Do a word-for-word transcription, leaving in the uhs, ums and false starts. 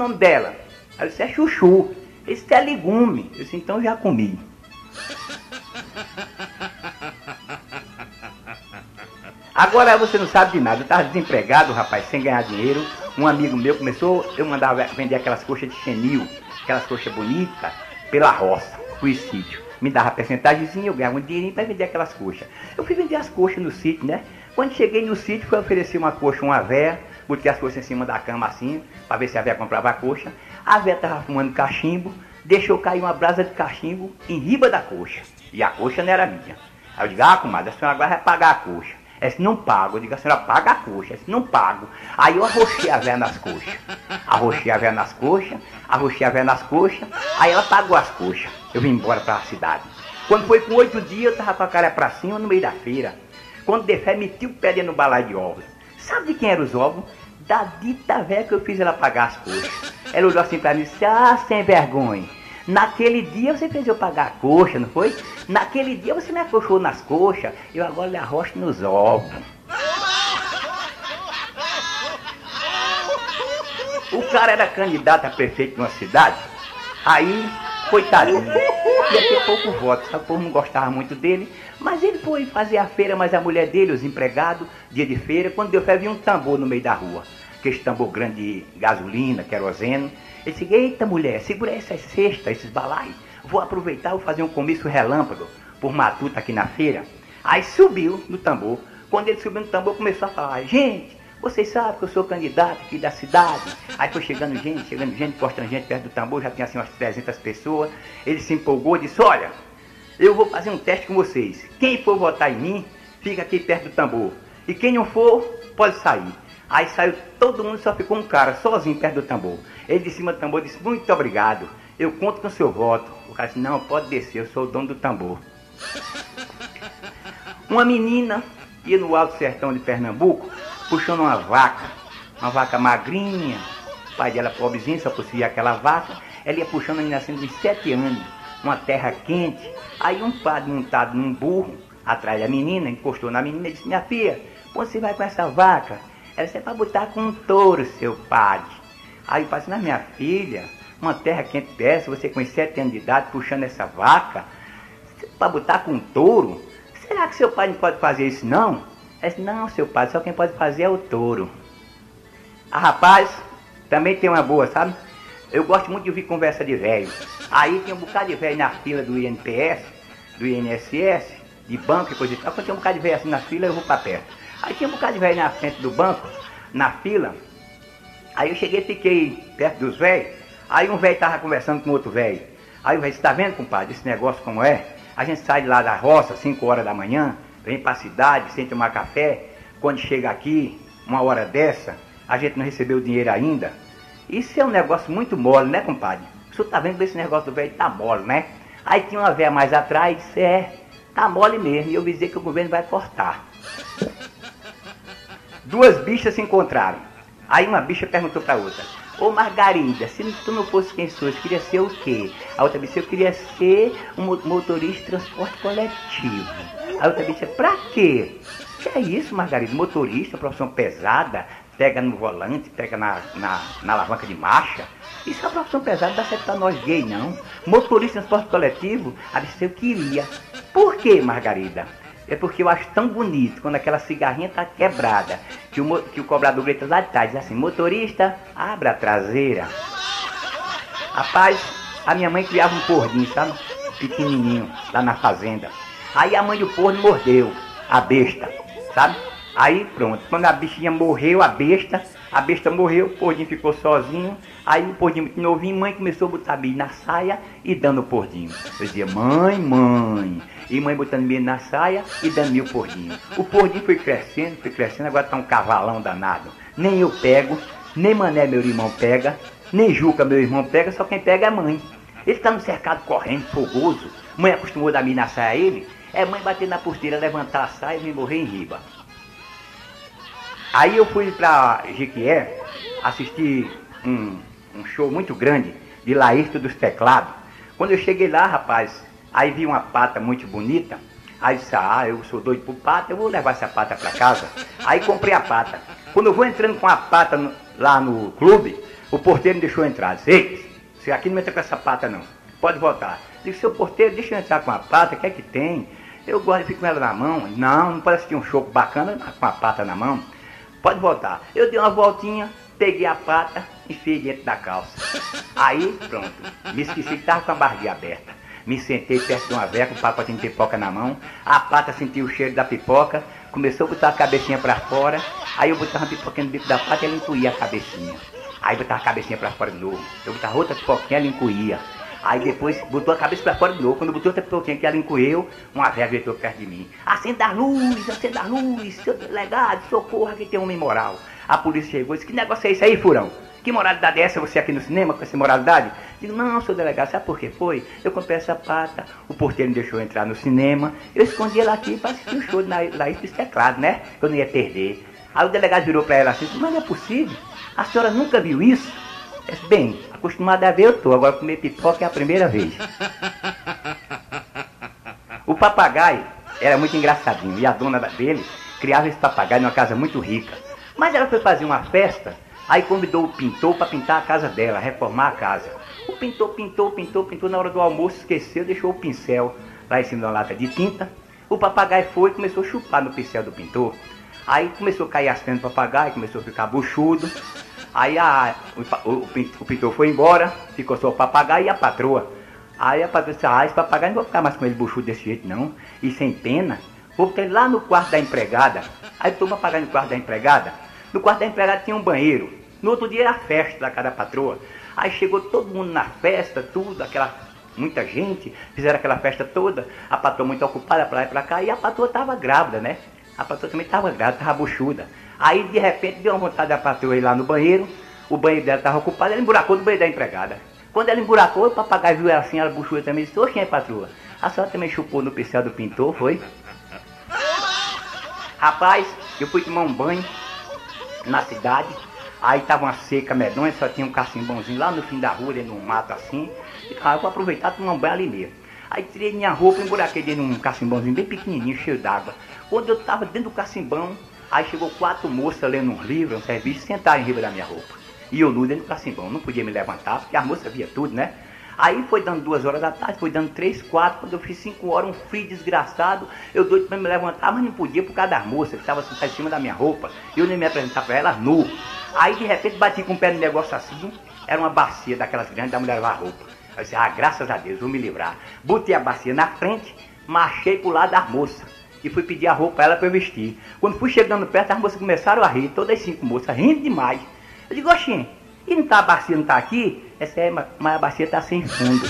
nome dela? Aí eu disse, é Chuchu. Esse é legume. Eu disse, então já comi. Agora você não sabe de nada. Eu estava desempregado, rapaz, sem ganhar dinheiro. Um amigo meu começou, eu mandava vender aquelas coxas de chenil, aquelas coxas bonitas, pela roça, pro sítio. Me dava percentagemzinha, eu ganhava um dinheirinho para vender aquelas coxas. Eu fui vender as coxas no sítio, né? Quando cheguei no sítio, fui oferecer uma coxa a uma véia, botei as coxas em cima da cama assim, para ver se a véia comprava a coxa. A véia estava fumando cachimbo, deixou cair uma brasa de cachimbo em riba da coxa. E a coxa não era minha. Aí eu digo, ah, comadre, a senhora agora vai pagar a coxa. Ela disse, não pago. Eu digo, a senhora paga a coxa. Ela disse, não pago. Aí eu arrochei a véia nas coxas. Arrochei a véia nas coxas, arrochei a véia nas coxas. Aí ela pagou as coxas. Eu vim embora para a cidade. Quando foi com oito dias, eu tava com a cara para cima no meio da feira. Quando de fé, meti o pé dentro no balaio de ovos. Sabe de quem eram os ovos? Da dita véia que eu fiz ela pagar as coxas. Ela olhou assim para mim e disse, ah, sem vergonha. Naquele dia você fez eu pagar a coxa, não foi? Naquele dia você me acochou nas coxas, eu agora lhe arrocho nos ovos. O cara era candidato a prefeito de uma cidade, aí, coitadinho, ia ter pouco voto, sabe? O povo não gostava muito dele, mas ele foi fazer a feira, mas a mulher dele, os empregados, dia de feira, quando deu fé, viu um tambor no meio da rua, aquele tambor grande de gasolina, querosene. Ele disse, eita mulher, segura essas cestas, esses balaios, vou aproveitar, vou fazer um comício relâmpago por matuta aqui na feira. Aí subiu no tambor. Quando ele subiu no tambor, começou a falar, gente, vocês sabem que eu sou candidato aqui da cidade. Aí foi chegando gente, chegando gente, postando gente perto do tambor, já tinha assim umas trezentas pessoas. Ele se empolgou e disse, olha, eu vou fazer um teste com vocês. Quem for votar em mim, fica aqui perto do tambor. E quem não for, pode sair. Aí saiu todo mundo, só ficou um cara sozinho perto do tambor. Ele de cima do tambor disse, muito obrigado, eu conto com o seu voto. O cara disse, não, pode descer, eu sou o dono do tambor. Uma menina ia no Alto Sertão de Pernambuco, puxando uma vaca, uma vaca magrinha, o pai dela pobrezinho, só possuía aquela vaca. Ela ia puxando a menina assim de sete anos, uma terra quente. Aí um padre montado num burro, atrás da menina, encostou na menina e disse, minha filha, onde você vai com essa vaca? Ela disse, é para botar com um touro, seu padre. Aí o padre disse, mas minha filha, uma terra quente dessa, você com sete anos de idade, puxando essa vaca, para botar com um touro? Será que seu pai não pode fazer isso, não? Ela disse, não, seu padre, só quem pode fazer é o touro. Ah, rapaz, também tem uma boa, sabe? Eu gosto muito de ouvir conversa de velho. Aí tem um bocado de velho na fila do I N P S, do I N S S, de banco e coisa e tal. Quando tem um bocado de velho assim na fila, eu vou para perto. Aí tinha um bocado de velho na frente do banco, na fila. Aí eu cheguei e fiquei perto dos velhos. Aí um velho estava conversando com outro velho. Aí o velho disse, tá vendo, compadre, esse negócio como é? A gente sai de lá da roça, cinco horas da manhã, vem para a cidade sem tomar café. Quando chega aqui, uma hora dessa, a gente não recebeu o dinheiro ainda. Isso é um negócio muito mole, né, compadre? O senhor tá vendo que esse negócio do velho tá mole, né? Aí tinha uma velha mais atrás e disse, é, tá mole mesmo. E eu vi dizer que o governo vai cortar. Duas bichas se encontraram. Aí uma bicha perguntou para a outra, ô Margarida, se tu não fosse quem sou, você queria ser o quê? A outra bicha, eu queria ser um motorista de transporte coletivo. A outra bicha, pra quê? Que é isso, Margarida? Motorista, profissão pesada, pega no volante, pega na, na, na alavanca de marcha. Isso é uma profissão pesada, não dá certo pra nós gay, não. Motorista de transporte coletivo, a bicha, eu queria. Por quê, Margarida? É porque eu acho tão bonito quando aquela cigarrinha tá quebrada, que o, que o cobrador grita lá de trás, diz assim, motorista, abra a traseira. Rapaz, a minha mãe criava um porquinho, sabe? Pequenininho, lá na fazenda. Aí a mãe do porco mordeu a besta, sabe? Aí pronto, quando a bichinha morreu, a besta, a besta morreu, o porquinho ficou sozinho. Aí o porquinho muito novinho, mãe começou a botar milho na saia e dando o porquinho. Eu dizia, mãe, mãe. E mãe botando milho na saia e dando milho porquinho. O porquinho foi crescendo, foi crescendo, agora tá um cavalão danado. Nem eu pego, nem Mané meu irmão pega, nem Juca meu irmão pega, só quem pega é mãe. Ele tá no cercado correndo, fogoso. Mãe acostumou a dar milho na saia a ele. É mãe bater na porteira, levantar a saia e me morrer em riba. Aí eu fui pra Jequié assistir um, um show muito grande de Laírto dos Teclados. Quando eu cheguei lá, rapaz, aí vi uma pata muito bonita. Aí disse, ah, eu sou doido por pata, eu vou levar essa pata pra casa. Aí comprei a pata. Quando eu vou entrando com a pata no, lá no clube, O porteiro não deixou entrar. Disse, ei, você aqui não entra com essa pata não. Pode voltar. Disse, seu porteiro, deixa eu entrar com a pata, o que é que tem? Eu gosto de ficar com ela na mão. Não, não parece que tinha um choco bacana com a pata na mão. Pode voltar. Eu dei uma voltinha, peguei a pata e enfiei dentro da calça. Aí, pronto. Me esqueci que estava com a barriga aberta. Me sentei perto de uma véia com um pacotinho de pipoca na mão. A pata sentiu o cheiro da pipoca. Começou a botar a cabecinha pra fora. Aí eu botava uma pipoquinha no bico da pata e ela encolhia a cabecinha. Aí botava a cabecinha pra fora de novo. Eu botava outra pipoquinha e ela encolhia. Aí depois botou a cabeça pra fora de novo. Quando botou outra pipoquinha que ela encolheu, uma véia gritou perto de mim. Acenda a luz, acenda a luz, seu delegado, socorro, aqui tem homem imoral. A polícia chegou e disse, que negócio é isso aí, furão? Que moralidade é essa, você aqui no cinema com essa moralidade? Digo, não, seu delegado, sabe por que foi? Eu comprei essa pata, o porteiro me deixou entrar no cinema, eu escondi ela aqui para assistir o show da Laís dos Teclados, né? Eu não ia perder. Aí o delegado virou para ela assim, mas não é possível, a senhora nunca viu isso? Eu disse, bem, acostumada a ver eu tô, agora comer pipoca é a primeira vez. O papagaio era muito engraçadinho e a dona dele criava esse papagaio numa casa muito rica. Mas ela foi fazer uma festa, aí convidou o pintor para pintar a casa dela, reformar a casa. O pintor pintou, pintou, pintou, na hora do almoço esqueceu, deixou o pincel lá em cima da lata de tinta. O papagaio foi e começou a chupar no pincel do pintor. Aí começou a cair as penas do papagaio, começou a ficar buchudo. Aí a, o, o, o pintor foi embora, ficou só o papagaio e a patroa. Aí a patroa disse, ah, esse papagaio não vou ficar mais com ele buchudo desse jeito não, e sem pena. Vou botar ele lá no quarto da empregada. Aí botou o papagaio no quarto da empregada. No quarto da empregada tinha um banheiro. No outro dia era a festa da casa da patroa. Aí chegou todo mundo na festa, tudo, aquela, muita gente, fizeram aquela festa toda. A patroa muito ocupada pra lá e pra cá, e a patroa estava grávida, né? A patroa também estava grávida, estava buchuda. Aí de repente deu uma vontade da patroa ir lá no banheiro. O banheiro dela estava ocupado, ela emburacou no banheiro da empregada. Quando ela emburacou, o papagaio viu ela assim, ela buchuda também, disse, oxe, patroa, a senhora também chupou no pincel do pintor, foi? Rapaz, eu fui tomar um banho na cidade, aí tava uma seca medonha, só tinha um cacimbãozinho lá no fim da rua, dentro de um mato assim. E, ah, eu vou aproveitar e tomar um banho ali mesmo. Aí tirei minha roupa e emburaquei dentro de um cacimbãozinho bem pequenininho, cheio d'água. Quando eu tava dentro do cacimbão, aí chegou quatro moças lendo um livro, um serviço, sentaram em riba da minha roupa. E eu nu dentro do cacimbão, não podia me levantar, porque a moça via tudo, né? Aí foi dando duas horas da tarde, foi dando três, quatro, quando eu fiz cinco horas, um frio desgraçado, eu doido pra me levantar, mas não podia por causa das moças que estavam sentadas em cima da minha roupa, e eu nem me apresentar pra elas nu. Aí de repente bati com o pé no negócio assim, era uma bacia daquelas grandes da mulher lavar roupa. Eu disse, ah, graças a Deus, vou me livrar. Botei a bacia na frente, marchei pro lado das moças, e fui pedir a roupa pra ela pra eu vestir. Quando fui chegando perto, as moças começaram a rir, todas as cinco moças, rindo demais. Eu digo, oxinho, e não tá a bacia, não tá aqui? Essa é, mas a bacia tá sem fundo.